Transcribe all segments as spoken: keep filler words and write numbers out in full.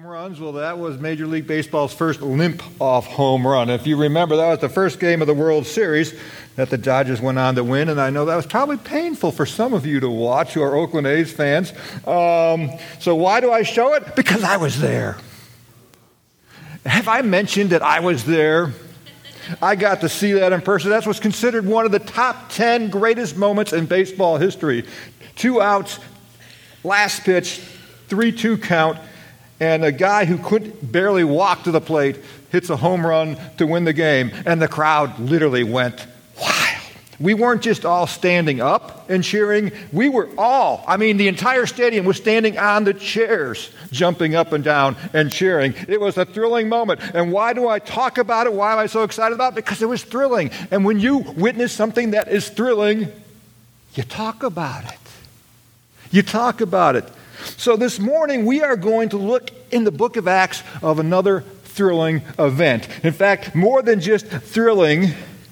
Home runs. Well, that was Major League Baseball's first limp-off home run. If you remember, that was the first game of the World Series that the Dodgers went on to win, and I know that was probably painful for some of you to watch who are Oakland A's fans. Um, so why do I show it? Because I was there. Have I mentioned that I was there? I got to see that in person. That's what's considered one of the top ten greatest moments in baseball history. Two outs, last pitch, three two count, and a guy who could barely walk to the plate hits a home run to win the game, and the crowd literally went wild. We weren't just all standing up and cheering. We were all, I mean, the entire stadium was standing on the chairs, jumping up and down and cheering. It was a thrilling moment. And why do I talk about it? Why am I so excited about it? Because it was thrilling. And when you witness something that is thrilling, you talk about it. You talk about it. So this morning, we are going to look in the book of Acts of another thrilling event. In fact, more than just thrilling,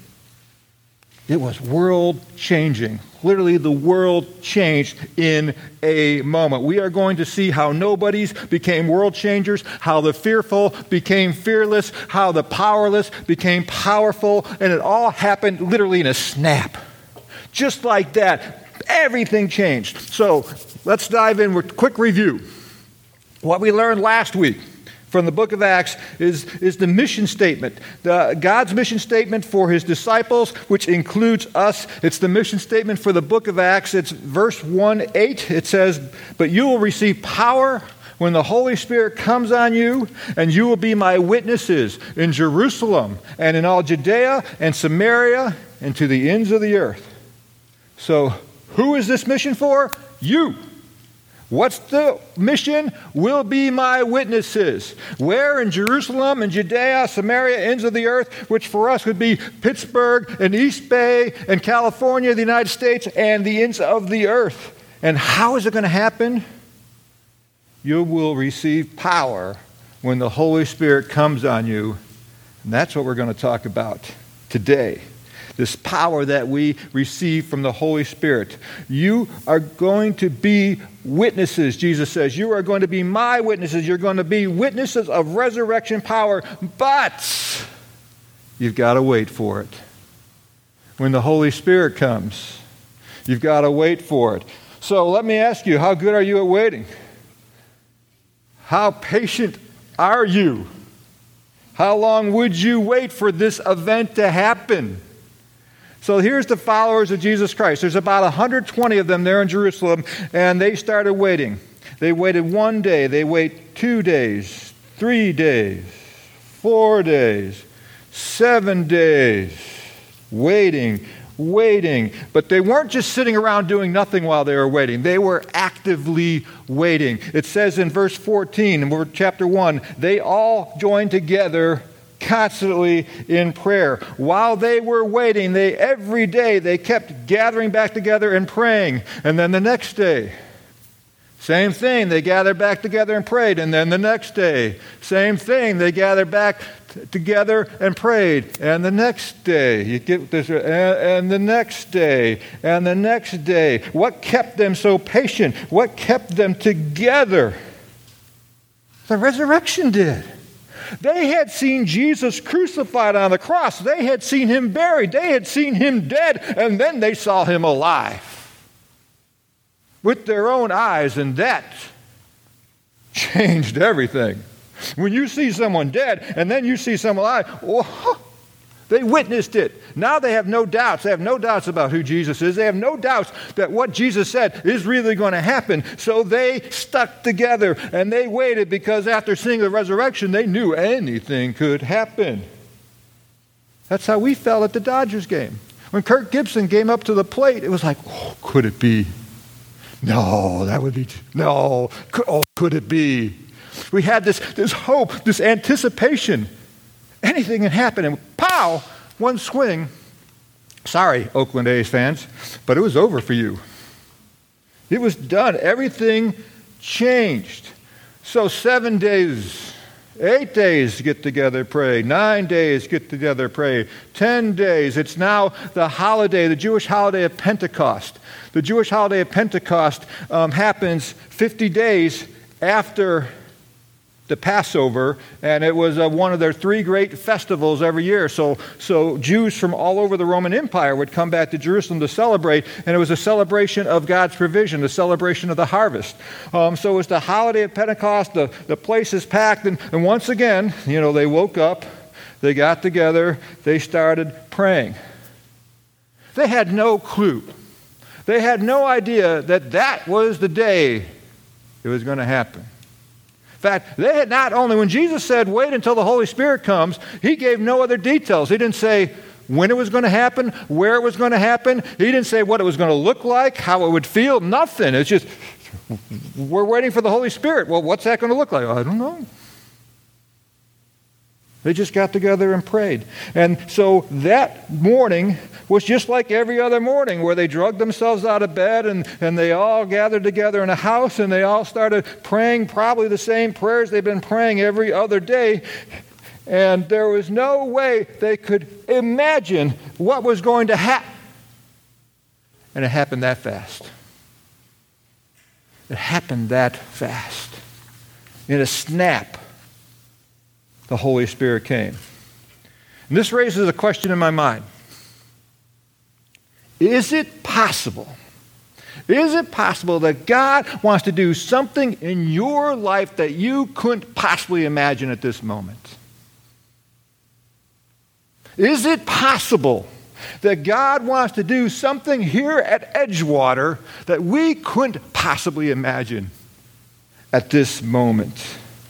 it was world-changing. Literally, the world changed in a moment. We are going to see how nobodies became world changers, how the fearful became fearless, how the powerless became powerful, and it all happened literally in a snap. Just like that, everything changed. So let's dive in with a quick review. What we learned last week from the book of Acts is, is the mission statement. The, God's mission statement for his disciples, which includes us. It's the mission statement for the book of Acts. It's verse one eight. It says, "But you will receive power when the Holy Spirit comes on you, and you will be my witnesses in Jerusalem and in all Judea and Samaria and to the ends of the earth." So who is this mission for? You. What's the mission? Will be my witnesses. Where? In Jerusalem and Judea, Samaria, ends of the earth, which for us would be Pittsburgh and East Bay and California, the United States, and the ends of the earth. And how is it going to happen? You will receive power when the Holy Spirit comes on you. And that's what we're going to talk about today. This power that we receive from the Holy Spirit. You are going to be witnesses, Jesus says. You are going to be my witnesses. You're going to be witnesses of resurrection power. But you've got to wait for it. When the Holy Spirit comes, you've got to wait for it. So let me ask you, how good are you at waiting? How patient are you? How long would you wait for this event to happen? So here's the followers of Jesus Christ. There's about one hundred twenty of them there in Jerusalem, and they started waiting. They waited one day. They wait two days, three days, four days, seven days, waiting, waiting. But they weren't just sitting around doing nothing while they were waiting. They were actively waiting. It says in verse fourteen, in chapter one, they all joined together constantly in prayer. While they were waiting, they every day they kept gathering back together and praying. And then the next day, same thing, they gathered back together and prayed. And then the next day, same thing, they gathered back t- together and prayed. And the next day, you get this, and, and the next day, and the next day. What kept them so patient? What kept them together? The resurrection did. They had seen Jesus crucified on the cross. They had seen him buried. They had seen him dead. And then they saw him alive with their own eyes. And that changed everything. When you see someone dead and then you see someone alive, oh, they witnessed it. Now they have no doubts. They have no doubts about who Jesus is. They have no doubts that what Jesus said is really going to happen. So they stuck together and they waited because after seeing the resurrection, they knew anything could happen. That's how we felt at the Dodgers game. When Kirk Gibson came up to the plate, it was like, oh, could it be? No, that would be, no, oh, could it be? We had this, this hope, this anticipation. Anything can happen, and pow, one swing. Sorry, Oakland A's fans, but it was over for you. It was done. Everything changed. So seven days, eight days get together, pray. Nine days get together, pray. Ten days. It's now the holiday, the Jewish holiday of Pentecost. The Jewish holiday of Pentecost um, happens fifty days after the Passover, and it was uh, one of their three great festivals every year. So, so Jews from all over the Roman Empire would come back to Jerusalem to celebrate, and it was a celebration of God's provision, a celebration of the harvest. Um, so it was the holiday of Pentecost. The, the place is packed, and, and once again, you know, they woke up, they got together, they started praying. They had no clue. They had no idea that that was the day it was going to happen. In fact, they had not only, when Jesus said, wait until the Holy Spirit comes, he gave no other details. He didn't say when it was going to happen, where it was going to happen. He didn't say what it was going to look like, how it would feel, nothing. It's just, we're waiting for the Holy Spirit. Well, what's that going to look like? I don't know. They just got together and prayed. And so that morning was just like every other morning, where they drugged themselves out of bed and, and they all gathered together in a house and they all started praying probably the same prayers they've been praying every other day. And there was no way they could imagine what was going to happen. And it happened that fast. It happened that fast. In a snap, the Holy Spirit came. And this raises a question in my mind. Is it possible, is it possible that God wants to do something in your life that you couldn't possibly imagine at this moment? Is it possible that God wants to do something here at Edgewater that we couldn't possibly imagine at this moment?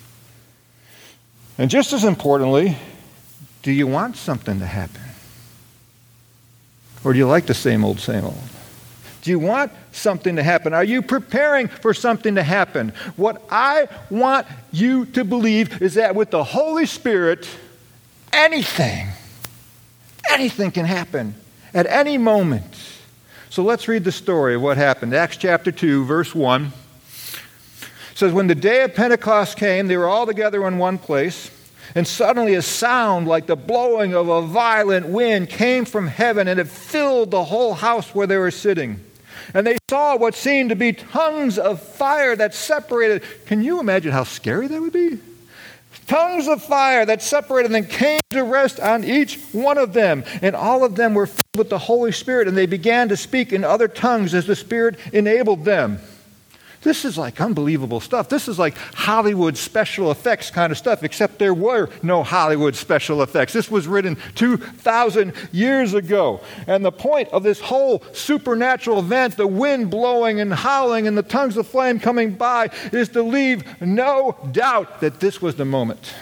And just as importantly, do you want something to happen? Or do you like the same old, same old? Do you want something to happen? Are you preparing for something to happen? What I want you to believe is that with the Holy Spirit, anything, anything can happen at any moment. So let's read the story of what happened. Acts chapter two, verse one. It says, when the day of Pentecost came, they were all together in one place. And suddenly a sound like the blowing of a violent wind came from heaven, and it filled the whole house where they were sitting. And they saw what seemed to be tongues of fire that separated. Can you imagine how scary that would be? Tongues of fire that separated and came to rest on each one of them. And all of them were filled with the Holy Spirit, and they began to speak in other tongues as the Spirit enabled them. This is like unbelievable stuff. This is like Hollywood special effects kind of stuff, except there were no Hollywood special effects. This was written two thousand years ago. And the point of this whole supernatural event, the wind blowing and howling and the tongues of flame coming by, is to leave no doubt that this was the moment.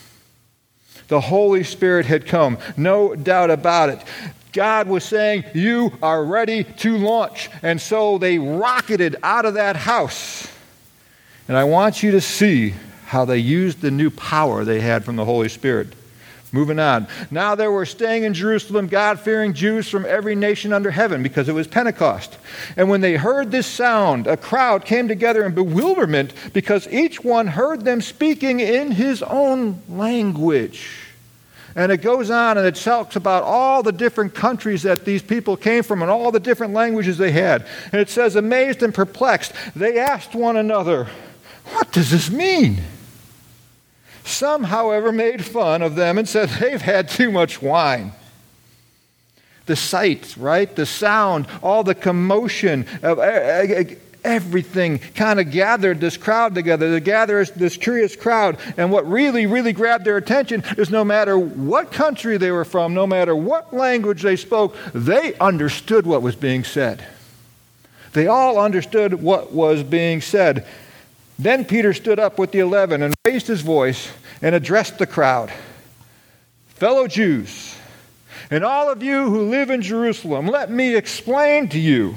The Holy Spirit had come. No doubt about it. God was saying, you are ready to launch. And so they rocketed out of that house. And I want you to see how they used the new power they had from the Holy Spirit. Moving on. Now there were staying in Jerusalem God-fearing Jews from every nation under heaven, because it was Pentecost. And when they heard this sound, a crowd came together in bewilderment, because each one heard them speaking in his own language. And it goes on and it talks about all the different countries that these people came from and all the different languages they had. And it says, amazed and perplexed, they asked one another, what does this mean? Some, however, made fun of them and said they've had too much wine. The sight, right? The sound, all the commotion of everything kind of gathered this crowd together. They gathered this curious crowd. And what really, really grabbed their attention is no matter what country they were from, no matter what language they spoke, they understood what was being said. They all understood what was being said. Then Peter stood up with the eleven and raised his voice and addressed the crowd. Fellow Jews, and all of you who live in Jerusalem, let me explain to you.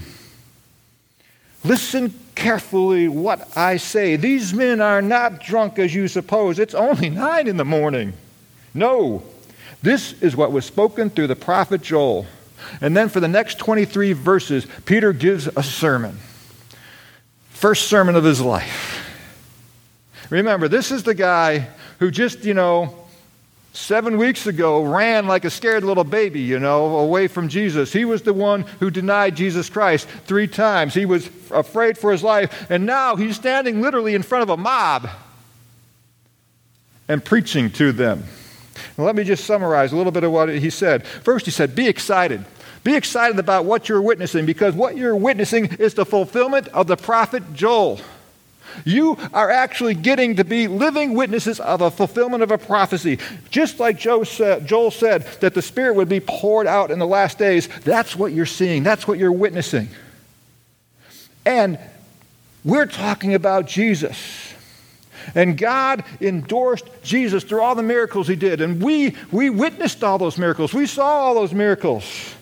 Listen carefully what I say. These men are not drunk as you suppose. It's only nine in the morning. No, this is what was spoken through the prophet Joel. And then for the next twenty-three verses, Peter gives a sermon. First sermon of his life. Remember, this is the guy who just, you know, seven weeks ago ran like a scared little baby, you know, away from Jesus. He was the one who denied Jesus Christ three times. He was afraid for his life. And now he's standing literally in front of a mob. and preaching to them. And let me just summarize a little bit of what he said. First, he said, be excited. Be excited about what you're witnessing, because what you're witnessing is the fulfillment of the prophet Joel. You are actually getting to be living witnesses of a fulfillment of a prophecy. Just like Joel said that the Spirit would be poured out in the last days, that's what you're seeing. That's what you're witnessing. And we're talking about Jesus. And God endorsed Jesus through all the miracles he did. And we, we witnessed all those miracles. We saw all those miracles.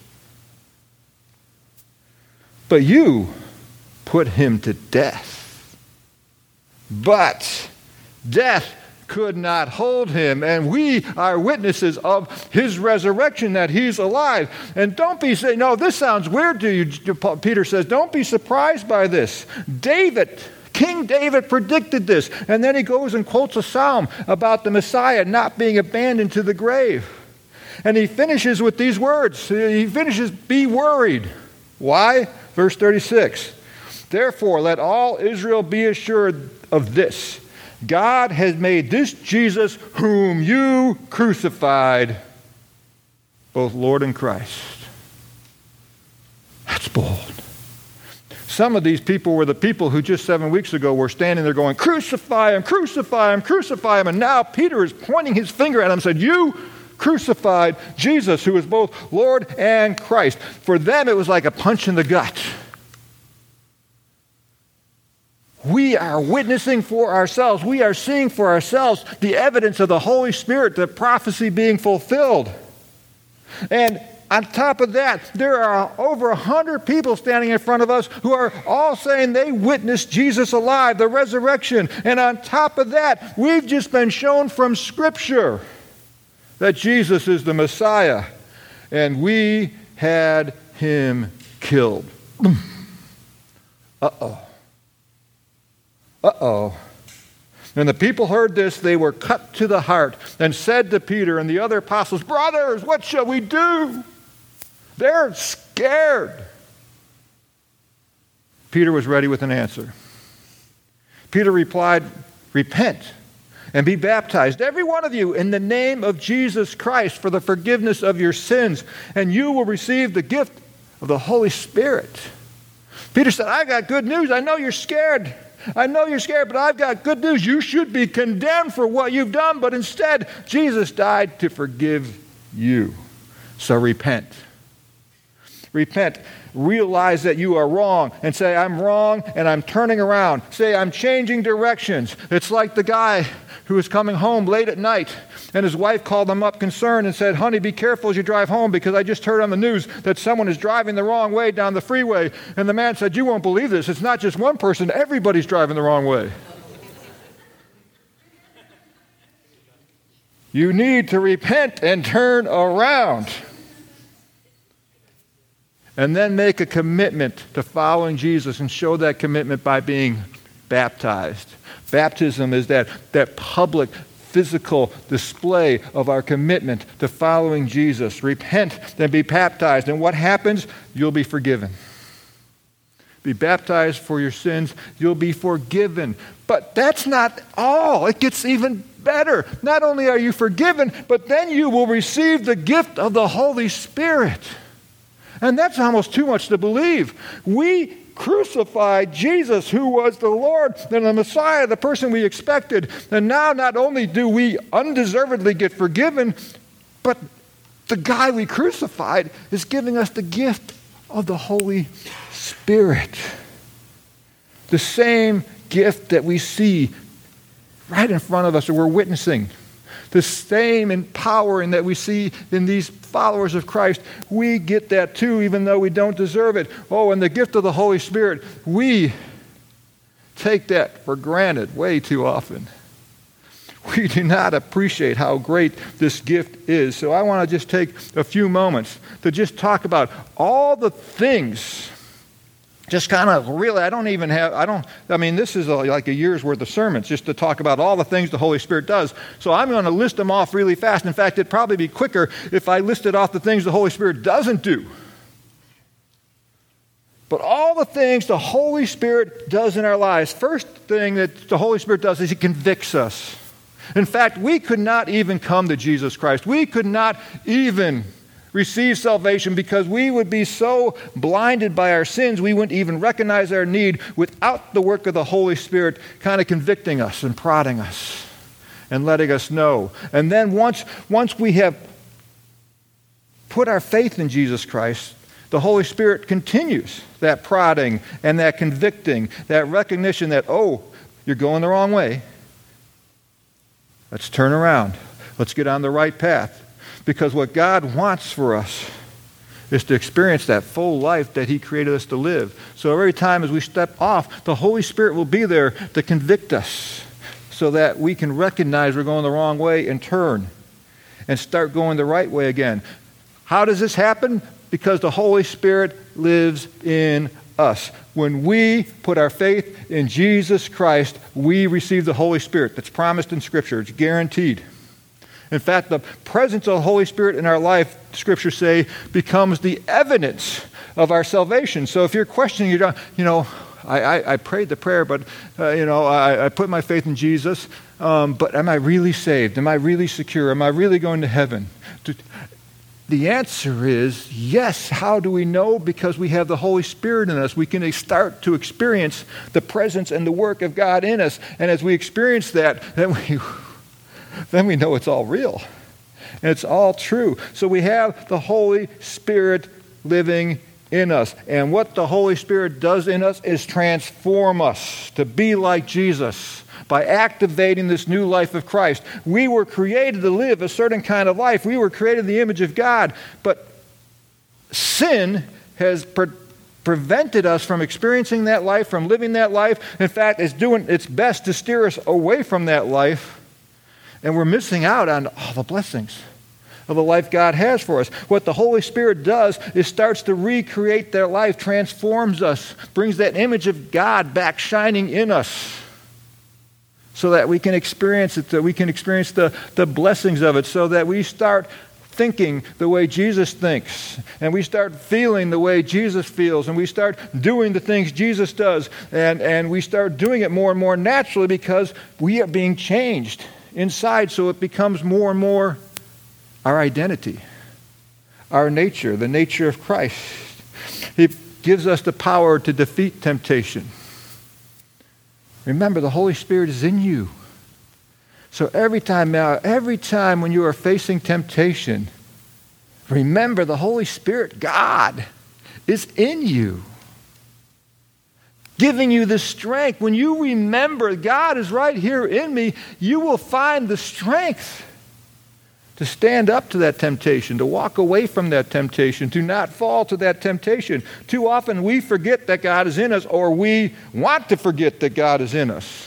But you put him to death. But death could not hold him, and we are witnesses of his resurrection, that he's alive. And don't be saying, no, this sounds weird to you, Peter says. Don't be surprised by this. David, King David predicted this. And then he goes and quotes a psalm about the Messiah not being abandoned to the grave. And he finishes with these words. He finishes, be worried. Why? Verse thirty-six. Therefore, let all Israel be assured of this. God has made this Jesus whom you crucified, both Lord and Christ. That's bold. Some of these people were the people who just seven weeks ago were standing there going, crucify him, crucify him, crucify him. And now Peter is pointing his finger at him and said, you crucified Jesus, who is both Lord and Christ. For them, it was like a punch in the gut. We are witnessing for ourselves. We are seeing for ourselves the evidence of the Holy Spirit, the prophecy being fulfilled. And on top of that, there are over a hundred people standing in front of us who are all saying they witnessed Jesus alive, the resurrection. And on top of that, we've just been shown from Scripture that Jesus is the Messiah, and we had him killed. Uh-oh. Uh-oh. When the people heard this, they were cut to the heart and said to Peter and the other apostles, brothers, what shall we do? They're scared. Peter was ready with an answer. Peter replied, repent and be baptized, every one of you, in the name of Jesus Christ for the forgiveness of your sins, and you will receive the gift of the Holy Spirit. Peter said, I got good news. I know you're scared. I know you're scared, but I've got good news. You should be condemned for what you've done, but instead, Jesus died to forgive you. So repent. Repent. Realize that you are wrong and say, I'm wrong and I'm turning around. Say, I'm changing directions. It's like the guy who was coming home late at night and his wife called him up concerned and said, honey, be careful as you drive home because I just heard on the news that someone is driving the wrong way down the freeway. And the man said, you won't believe this. It's not just one person. Everybody's driving the wrong way. You need to repent and turn around. And then make a commitment to following Jesus and show that commitment by being baptized. Baptism is that, that public, physical display of our commitment to following Jesus. Repent, then be baptized. And what happens? You'll be forgiven. Be baptized for your sins. You'll be forgiven. But that's not all. It gets even better. Not only are you forgiven, but then you will receive the gift of the Holy Spirit. And that's almost too much to believe. We crucified Jesus, who was the Lord and the Messiah, the person we expected. And now not only do we undeservedly get forgiven, but the guy we crucified is giving us the gift of the Holy Spirit. The same gift that we see right in front of us that we're witnessing. The same empowering that we see in these followers of Christ, we get that too, even though we don't deserve it. Oh, and the gift of the Holy Spirit, we take that for granted way too often. We do not appreciate how great this gift is. So I want to just take a few moments to just talk about all the things. Just kind of really, I don't even have, I don't, I mean, this is a, like a year's worth of sermons just to talk about all the things the Holy Spirit does. So I'm going to list them off really fast. In fact, it'd probably be quicker if I listed off the things the Holy Spirit doesn't do. But all the things the Holy Spirit does in our lives, first thing that the Holy Spirit does is He convicts us. In fact, we could not even come to Jesus Christ. We could not even receive salvation because we would be so blinded by our sins, we wouldn't even recognize our need without the work of the Holy Spirit kind of convicting us and prodding us and letting us know. And then once, once we have put our faith in Jesus Christ, the Holy Spirit continues that prodding and that convicting, that recognition that, oh, you're going the wrong way. Let's turn around. Let's get on the right path. Because what God wants for us is to experience that full life that He created us to live. So every time as we step off, the Holy Spirit will be there to convict us so that we can recognize we're going the wrong way and turn and start going the right way again. How does this happen? Because the Holy Spirit lives in us. When we put our faith in Jesus Christ, we receive the Holy Spirit. That's promised in Scripture. It's guaranteed. In fact, the presence of the Holy Spirit in our life, Scriptures say, becomes the evidence of our salvation. So if you're questioning, you you know, I, I, I prayed the prayer, but, uh, you know, I, I put my faith in Jesus, um, but am I really saved? Am I really secure? Am I really going to heaven? The answer is yes. How do we know? Because we have the Holy Spirit in us. We can start to experience the presence and the work of God in us. And as we experience that, then we... then we know it's all real. And it's all true. So we have the Holy Spirit living in us. And what the Holy Spirit does in us is transform us to be like Jesus by activating this new life of Christ. We were created to live a certain kind of life. We were created in the image of God. But sin has pre- prevented us from experiencing that life, from living that life. In fact, it's doing its best to steer us away from that life. And we're missing out on all the blessings of the life God has for us. What the Holy Spirit does is starts to recreate their life, transforms us, brings that image of God back shining in us so that we can experience it, that we can experience the, the blessings of it, so that we start thinking the way Jesus thinks, and we start feeling the way Jesus feels, and we start doing the things Jesus does, and, and we start doing it more and more naturally because we are being changed inside, so it becomes more and more our identity, our nature, the nature of Christ. He gives us the power to defeat temptation. Remember, the Holy Spirit is in you. So every time now, every time when you are facing temptation, remember the Holy Spirit, God, is in you, giving you the strength. When you remember God is right here in me, you will find the strength to stand up to that temptation, to walk away from that temptation, to not fall to that temptation. Too often we forget that God is in us, or we want to forget that God is in us.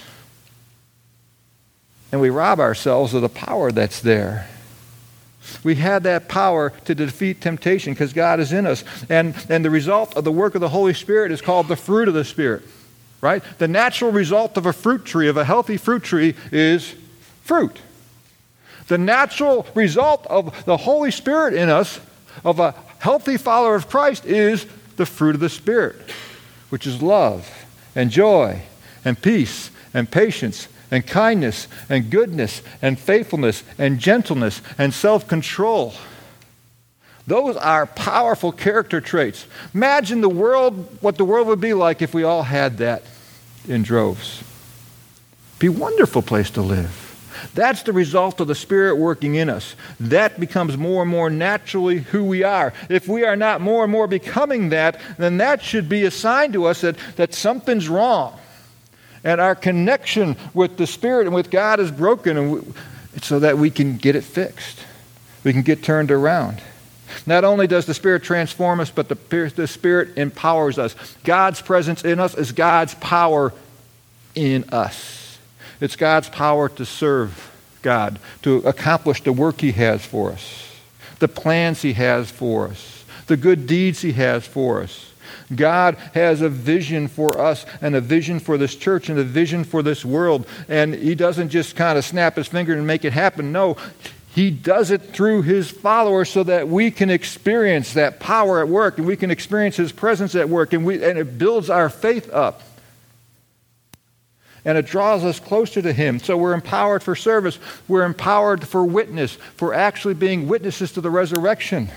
And we rob ourselves of the power that's there. We have that power to defeat temptation because God is in us. And, and the result of the work of the Holy Spirit is called the fruit of the Spirit, right? The natural result of a fruit tree, of a healthy fruit tree, is fruit. The natural result of the Holy Spirit in us, of a healthy follower of Christ, is the fruit of the Spirit, which is love and joy and peace and patience and kindness and goodness and faithfulness and gentleness and self-control. Those are powerful character traits. Imagine the world, what the world would be like if we all had that in droves. It'd be a wonderful place to live. That's the result of the Spirit working in us. That becomes more and more naturally who we are. If we are not more and more becoming that, then that should be a sign to us that, that something's wrong. And our connection with the Spirit and with God is broken, and we, so that we can get it fixed. We can get turned around. Not only does the Spirit transform us, but the, the Spirit empowers us. God's presence in us is God's power in us. It's God's power to serve God, to accomplish the work He has for us, the plans He has for us, the good deeds He has for us. God has a vision for us and a vision for this church and a vision for this world. And He doesn't just kind of snap His finger and make it happen. No, He does it through His followers so that we can experience that power at work, and we can experience His presence at work, and, we, and it builds our faith up. and it draws us closer to him. So we're empowered for service. We're empowered for witness, for actually being witnesses to the resurrection.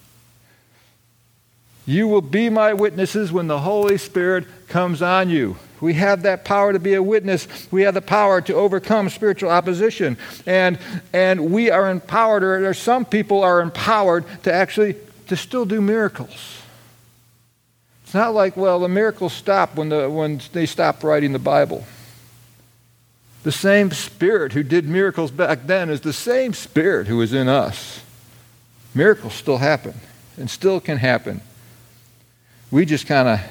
You will be my witnesses when the Holy Spirit comes on you. We have that power to be a witness. We have the power to overcome spiritual opposition. And, and we are empowered, or, or some people are empowered to actually to still do miracles. It's not like, well, the miracles stop when, the, when they stop writing the Bible. The same Spirit who did miracles back then is the same Spirit who is in us. Miracles still happen and still can happen. We just kind of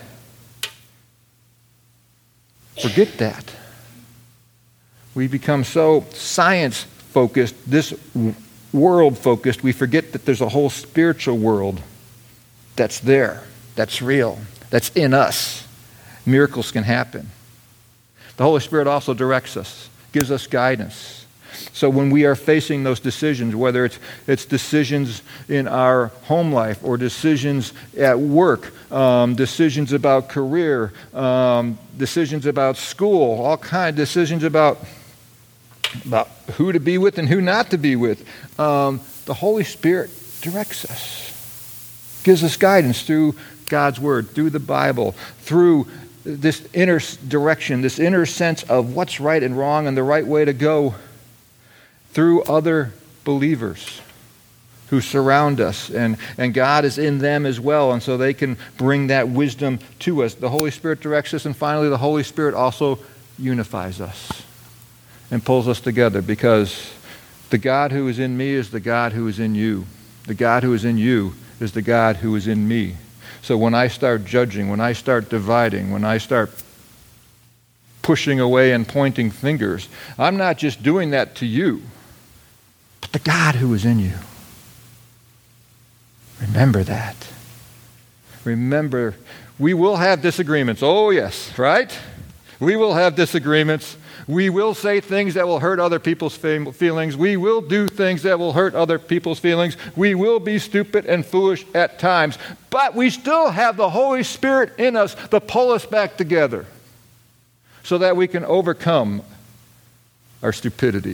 forget that. We become so science-focused, this world-focused, we forget that there's a whole spiritual world that's there, that's real, that's in us. Miracles can happen. The Holy Spirit also directs us, gives us guidance. So when we are facing those decisions, whether it's it's decisions in our home life or decisions at work, um, decisions about career, um, decisions about school, all kinds of decisions about, about who to be with and who not to be with, um, the Holy Spirit directs us, gives us guidance through God's Word, through the Bible, through this inner direction, this inner sense of what's right and wrong and the right way to go, through other believers who surround us, and, and God is in them as well, and so they can bring that wisdom to us. The Holy Spirit directs us, and finally the Holy Spirit also unifies us and pulls us together, because the God who is in me is the God who is in you. The God who is in you is the God who is in me. So when I start judging, when I start dividing, when I start pushing away and pointing fingers, I'm not just doing that to you, but the God who is in you. Remember that. Remember, we will have disagreements. Oh, yes, right? We will have disagreements. We will say things that will hurt other people's feelings. We will do things that will hurt other people's feelings. We will be stupid and foolish at times. But we still have the Holy Spirit in us to pull us back together so that we can overcome our stupidity.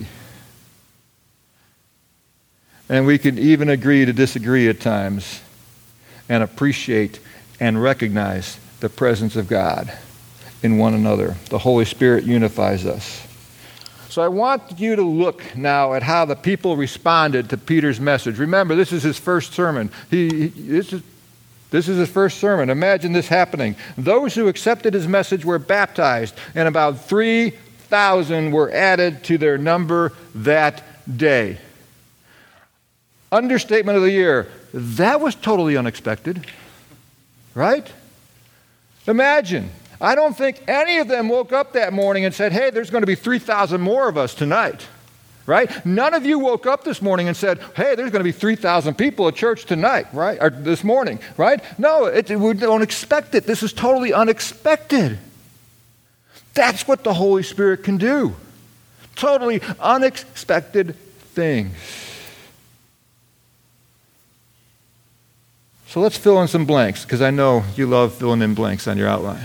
And we can even agree to disagree at times and appreciate and recognize the presence of God in one another. The Holy Spirit unifies us. So I want you to look now at how the people responded to Peter's message. Remember, this is his first sermon. He, he this is This is his first sermon. Imagine this happening. Those who accepted his message were baptized, and about three thousand were added to their number that day. Understatement of the year. That was totally unexpected, right? Imagine. I don't think any of them woke up that morning and said, hey, there's going to be three thousand more of us tonight. Right? None of you woke up this morning and said, hey, there's going to be three thousand people at church tonight, right? Or this morning, right? No, it, we don't expect it. This is totally unexpected. That's what the Holy Spirit can do. Totally unexpected things. So let's fill in some blanks, because I know you love filling in blanks on your outline.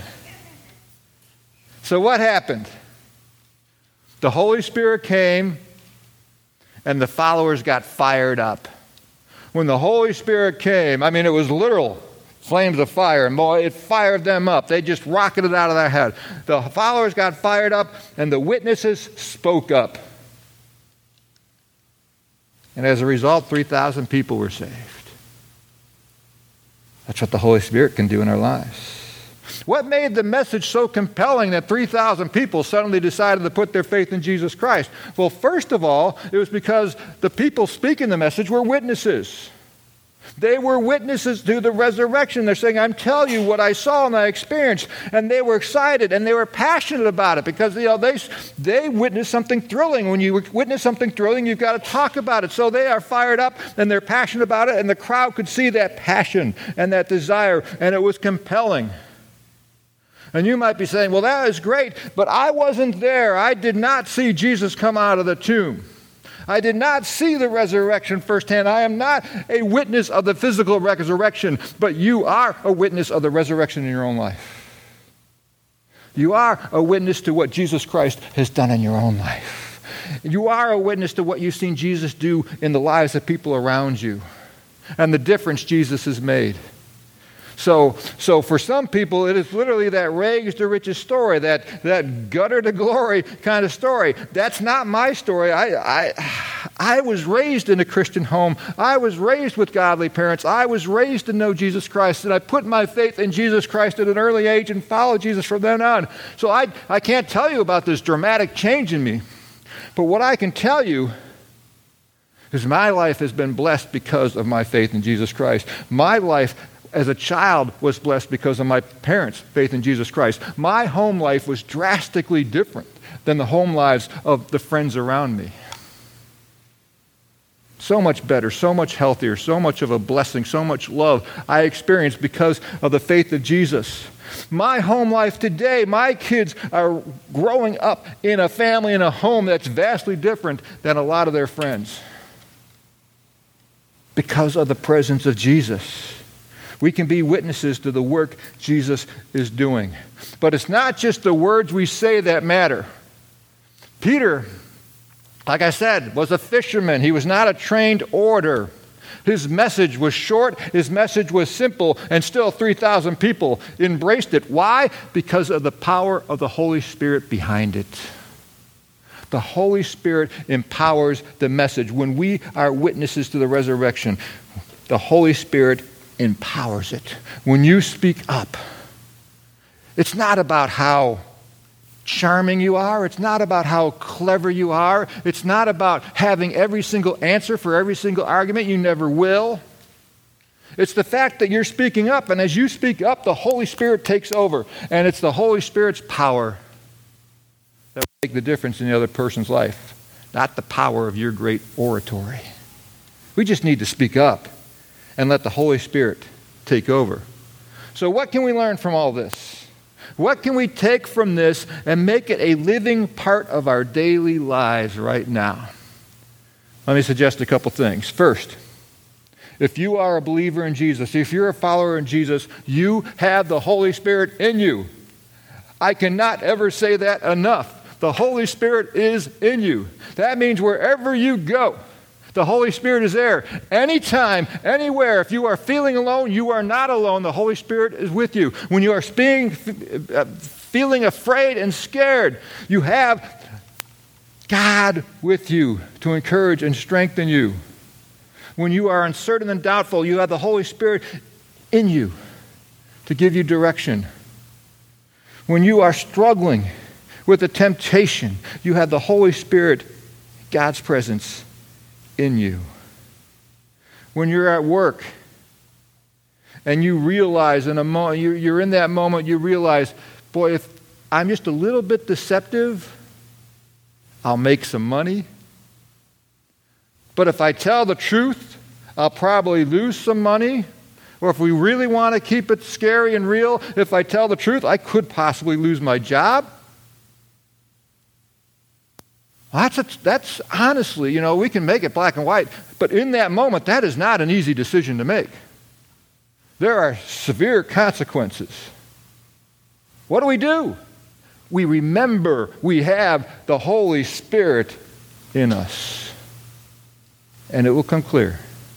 So what happened? The Holy Spirit came, and the followers got fired up. When the Holy Spirit came, I mean, it was literal flames of fire, and boy, it fired them up. They just rocketed out of their head. The followers got fired up, and the witnesses spoke up. And as a result, three thousand people were saved. That's what the Holy Spirit can do in our lives. What made the message so compelling that three thousand people suddenly decided to put their faith in Jesus Christ? Well, first of all, it was because the people speaking the message were witnesses. They were witnesses to the resurrection. They're saying, I'm telling you what I saw and I experienced. And they were excited and they were passionate about it because, you know, they, they witnessed something thrilling. When you witness something thrilling, you've got to talk about it. So they are fired up and they're passionate about it, and the crowd could see that passion and that desire, and it was compelling. And you might be saying, well, that is great, but I wasn't there. I did not see Jesus come out of the tomb. I did not see the resurrection firsthand. I am not a witness of the physical resurrection, but you are a witness of the resurrection in your own life. You are a witness to what Jesus Christ has done in your own life. You are a witness to what you've seen Jesus do in the lives of people around you and the difference Jesus has made. So, so for some people, it is literally that rags to riches story, that, that gutter to glory kind of story. That's not my story. I, I, I was raised in a Christian home. I was raised with godly parents. I was raised to know Jesus Christ, and I put my faith in Jesus Christ at an early age and followed Jesus from then on. So I, I can't tell you about this dramatic change in me. But what I can tell you is my life has been blessed because of my faith in Jesus Christ. My life as a child was blessed because of my parents' faith in Jesus Christ. My home life was drastically different than the home lives of the friends around me. So much better, so much healthier, so much of a blessing, so much love I experienced because of the faith of Jesus. My home life today, my kids are growing up in a family, in a home that's vastly different than a lot of their friends because of the presence of Jesus. We can be witnesses to the work Jesus is doing. But it's not just the words we say that matter. Peter, like I said, was a fisherman. He was not a trained orator. His message was short, his message was simple, and still three thousand people embraced it. Why? Because of the power of the Holy Spirit behind it. The Holy Spirit empowers the message. When we are witnesses to the resurrection, the Holy Spirit empowers it. When you speak up, it's not about how charming you are. It's not about how clever you are. It's not about having every single answer for every single argument. You never will. It's the fact that you're speaking up, and as you speak up, the Holy Spirit takes over, and it's the Holy Spirit's power that will make the difference in the other person's life, not the power of your great oratory. We just need to speak up and let the Holy Spirit take over. So what can we learn from all this? What can we take from this and make it a living part of our daily lives right now? Let me suggest a couple things. First, if you are a believer in Jesus, if you're a follower in Jesus, you have the Holy Spirit in you. I cannot ever say that enough. The Holy Spirit is in you. That means wherever you go, the Holy Spirit is there. Anytime, anywhere, if you are feeling alone, you are not alone. The Holy Spirit is with you. When you are being, uh, feeling afraid and scared, you have God with you to encourage and strengthen you. When you are uncertain and doubtful, you have the Holy Spirit in you to give you direction. When you are struggling with a temptation, you have the Holy Spirit, God's presence in you. When you're at work and you realize in a moment, you're in that moment, you realize, boy, if I'm just a little bit deceptive, I'll make some money. But if I tell the truth, I'll probably lose some money. Or if we really want to keep it scary and real, if I tell the truth, I could possibly lose my job. Well, that's, a, that's honestly, you know, we can make it black and white, but in that moment, that is not an easy decision to make. There are severe consequences. What do we do? We remember we have the Holy Spirit in us, and it will come clear.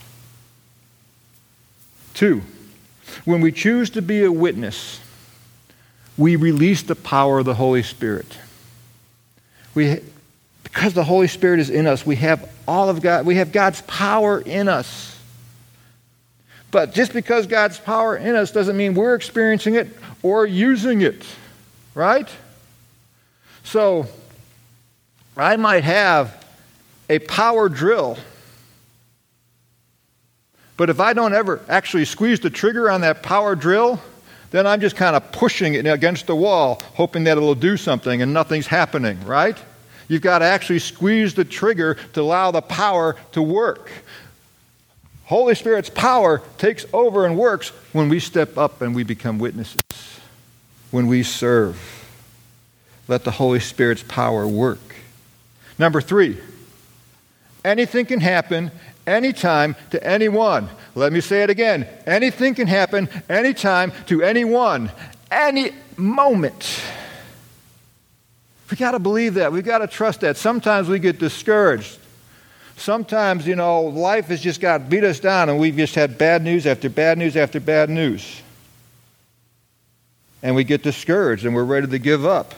Two, when we choose to be a witness, we release the power of the Holy Spirit. We Because the Holy Spirit is in us, we have all of God, we have God's power in us. But just because God's power in us doesn't mean we're experiencing it or using it, right? So, I might have a power drill, but if I don't ever actually squeeze the trigger on that power drill, then I'm just kind of pushing it against the wall, hoping that it'll do something and nothing's happening, right? You've got to actually squeeze the trigger to allow the power to work. Holy Spirit's power takes over and works when we step up and we become witnesses, when we serve. Let the Holy Spirit's power work. Number three, anything can happen anytime to anyone. Let me say it again. Anything can happen anytime to anyone, any moment. We got to believe that. We've got to trust that. Sometimes we get discouraged. Sometimes, you know, life has just got beat us down and we've just had bad news after bad news after bad news. And we get discouraged and we're ready to give up.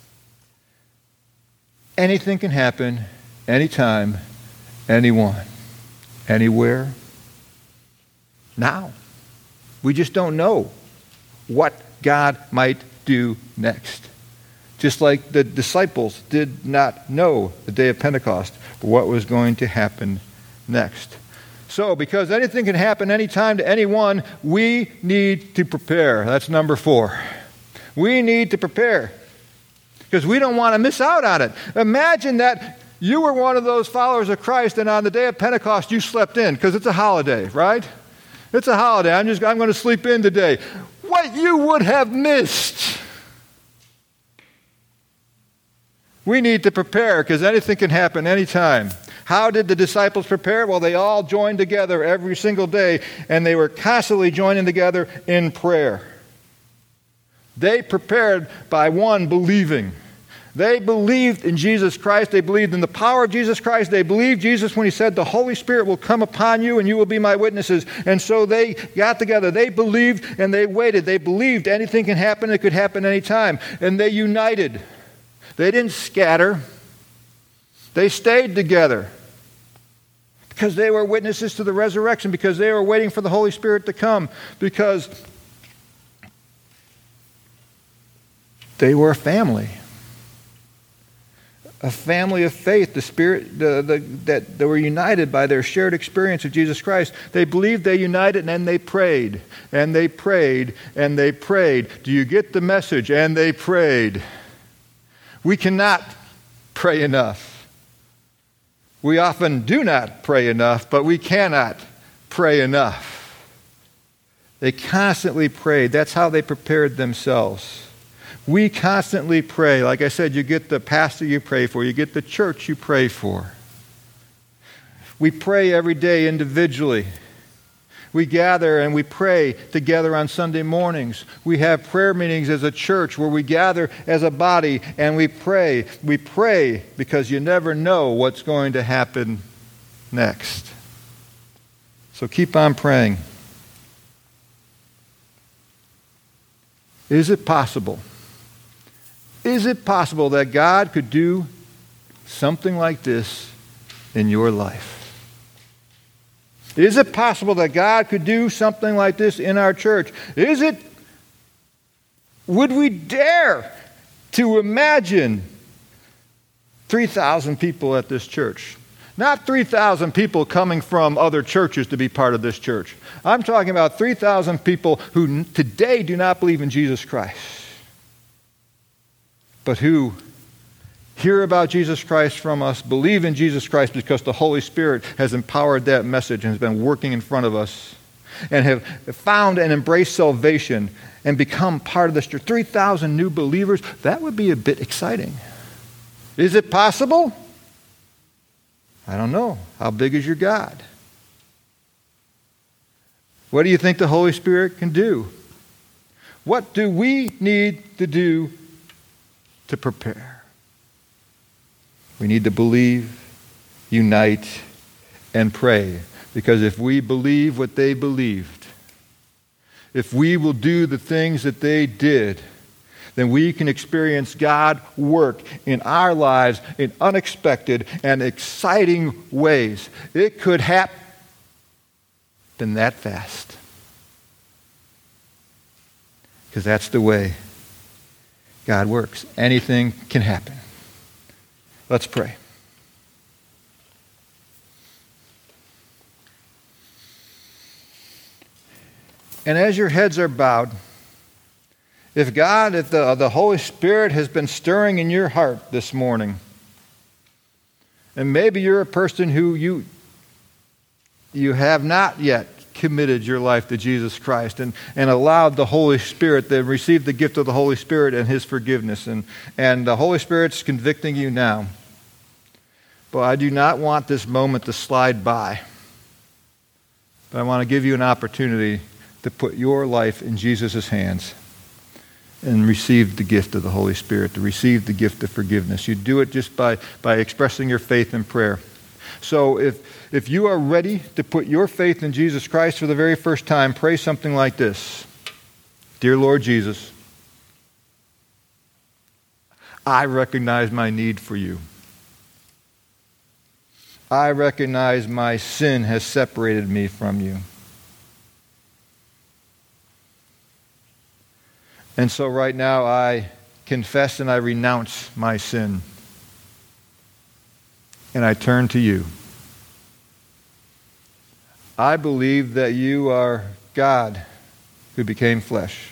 Anything can happen, anytime, anyone, anywhere, now. We just don't know what God might do next. Just like the disciples did not know the day of Pentecost what was going to happen next. So, because anything can happen anytime to anyone, we need to prepare. That's number four. We need to prepare because we don't want to miss out on it. Imagine that you were one of those followers of Christ and on the day of Pentecost you slept in because it's a holiday, right? It's a holiday. I'm just I'm going to sleep in today. What you would have missed. We need to prepare because anything can happen anytime. How did the disciples prepare? Well, they all joined together every single day, and they were constantly joining together in prayer. They prepared by, one, believing. They believed in Jesus Christ. They believed in the power of Jesus Christ. They believed Jesus when he said, the Holy Spirit will come upon you and you will be my witnesses. And so they got together. They believed and they waited. They believed anything can happen. It could happen anytime. And they united. They didn't scatter. They stayed together because they were witnesses to the resurrection, because they were waiting for the Holy Spirit to come, because they were a family. A family of faith, the Spirit the, the, that they were united by their shared experience of Jesus Christ. They believed, they united, and then they prayed, and they prayed, and they prayed. Do you get the message? And they prayed. We cannot pray enough. We often do not pray enough, but we cannot pray enough. They constantly prayed. That's how they prepared themselves. We constantly pray. Like I said, you get the pastor you pray for. You get the church you pray for. We pray every day individually. We gather and we pray together on Sunday mornings. We have prayer meetings as a church where we gather as a body and we pray. We pray because you never know what's going to happen next. So keep on praying. Is it possible? Is it possible that God could do something like this in your life? Is it possible that God could do something like this in our church? Is it, would we dare to imagine three thousand people at this church? Not three thousand people coming from other churches to be part of this church. I'm talking about three thousand people who today do not believe in Jesus Christ, but who hear about Jesus Christ from us, believe in Jesus Christ because the Holy Spirit has empowered that message and has been working in front of us, and have found and embraced salvation and become part of this church. three thousand new believers, that would be a bit exciting. Is it possible? I don't know. How big is your God? What do you think the Holy Spirit can do? What do we need to do to prepare? We need to believe, unite, and pray. Because if we believe what they believed, if we will do the things that they did, then we can experience God work in our lives in unexpected and exciting ways. It could happen that fast. Because that's the way God works. Anything can happen. Let's pray. And as your heads are bowed, if God, if the, the Holy Spirit has been stirring in your heart this morning, and maybe you're a person who you, you have not yet committed your life to Jesus Christ and, and allowed the Holy Spirit, to receive the gift of the Holy Spirit and His forgiveness, and, and the Holy Spirit's convicting you now. But I do not want this moment to slide by. But I want to give you an opportunity to put your life in Jesus' hands. and receive the gift of the Holy Spirit, to receive the gift of forgiveness. You do it just by, by expressing your faith in prayer. So if, if you are ready to put your faith in Jesus Christ for the very first time, pray something like this. Dear Lord Jesus, I recognize my need for you. I recognize my sin has separated me from you. And so right now I confess and I renounce my sin. And I turn to you. I believe that you are God who became flesh.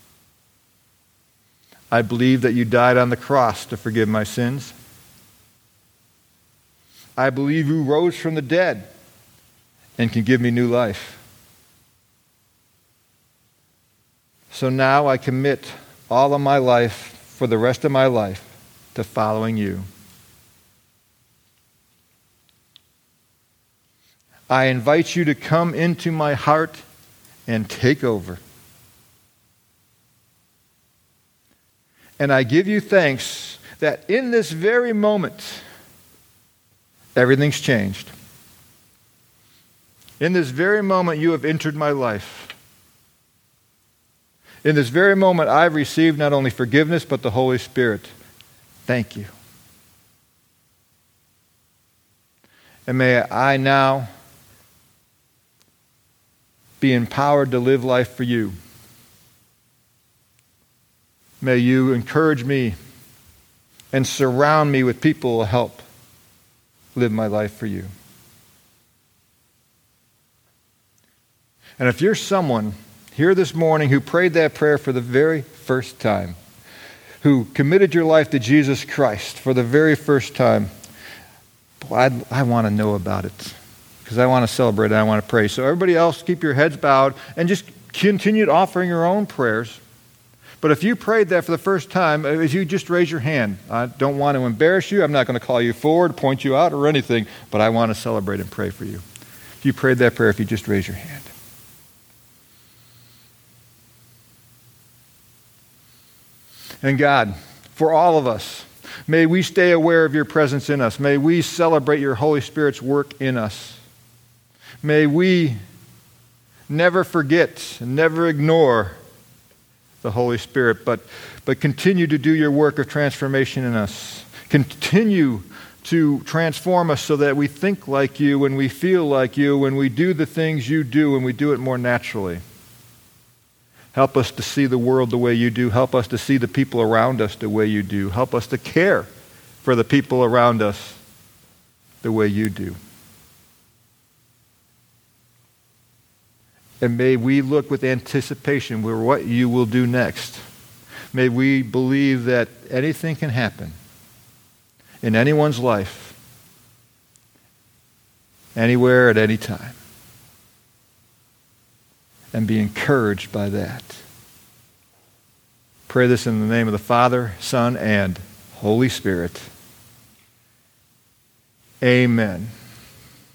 I believe that you died on the cross to forgive my sins. I believe you rose from the dead and can give me new life. So now I commit all of my life, for the rest of my life, to following you. I invite you to come into my heart and take over. And I give you thanks that in this very moment, everything's changed. In this very moment, you have entered my life. In this very moment, I've received not only forgiveness, but the Holy Spirit. Thank you. And may I now be empowered to live life for you. May you encourage me and surround me with people who will help live my life for you. And if you're someone here this morning who prayed that prayer for the very first time, who committed your life to Jesus Christ for the very first time, boy, I'd, I want to know about it because I want to celebrate and I want to pray. So everybody else, keep your heads bowed and just continue offering your own prayers. But if you prayed that for the first time, if you just raise your hand. I don't want to embarrass you. I'm not going to call you forward, point you out, or anything, but I want to celebrate and pray for you. If you prayed that prayer, if you just raise your hand. And God, for all of us, may we stay aware of your presence in us. May we celebrate your Holy Spirit's work in us. May we never forget and never ignore the Holy Spirit, but, but continue to do your work of transformation in us. Continue to transform us so that we think like you and we feel like you and we do the things you do and we do it more naturally. Help us to see the world the way you do. Help us to see the people around us the way you do. Help us to care for the people around us the way you do. And may we look with anticipation for what you will do next. May we believe that anything can happen in anyone's life, anywhere, at any time. And be encouraged by that. Pray this in the name of the Father, Son, and Holy Spirit. Amen.